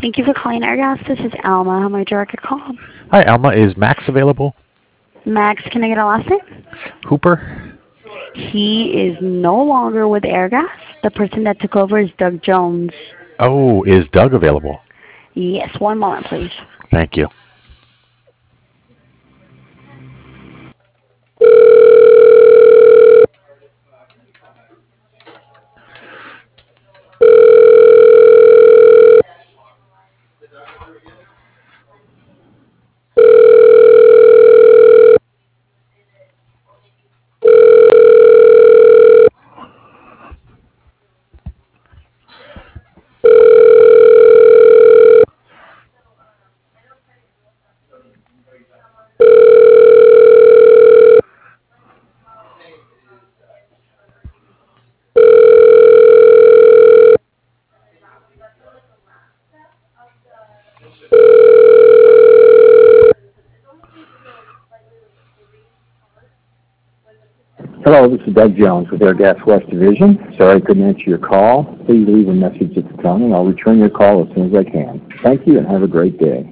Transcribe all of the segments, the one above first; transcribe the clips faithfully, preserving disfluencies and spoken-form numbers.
Thank you for calling Airgas. This is Alma. How may I direct your call? Hi, Alma. Is Max available? Max, can I get a last name? Hooper? He is no longer with Airgas. The person that took over is Doug Jones. Oh, is Doug available? Yes, one moment, please. Thank you. Hello, this is Doug Jones with Airgas West Division. Sorry I couldn't answer your call. Please leave a message at the tone and I'll return your call as soon as I can. Thank you and have a great day.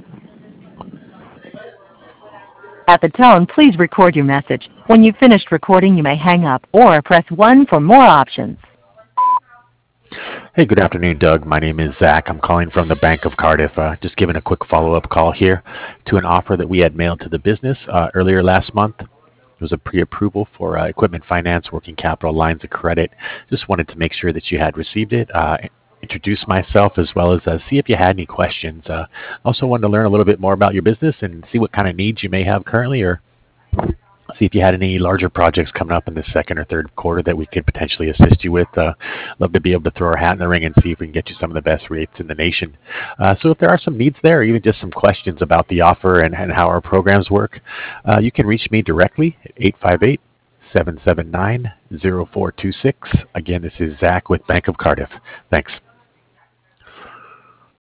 At the tone, please record your message. When you've finished recording, you may hang up or press one for more options. Hey, good afternoon, Doug. My name is Zach. I'm calling from the Bank of Cardiff. Uh, just giving a quick follow-up call here to an offer that we had mailed to the business uh, earlier last month. It was a pre-approval for uh, equipment finance, working capital, lines of credit. Just wanted to make sure that you had received it. Uh, introduce myself as well as uh, see if you had any questions. Uh, also wanted to learn a little bit more about your business and see what kind of needs you may have currently, or see if you had any larger projects coming up in the second or third quarter that we could potentially assist you with. Uh, love to be able to throw our hat in the ring and see if we can get you some of the best rates in the nation. Uh, so if there are some needs there, or even just some questions about the offer and, and how our programs work, uh, you can reach me directly at eight five eight, seven seven nine, zero four two six. Again, this is Zach with Bank of Cardiff. Thanks.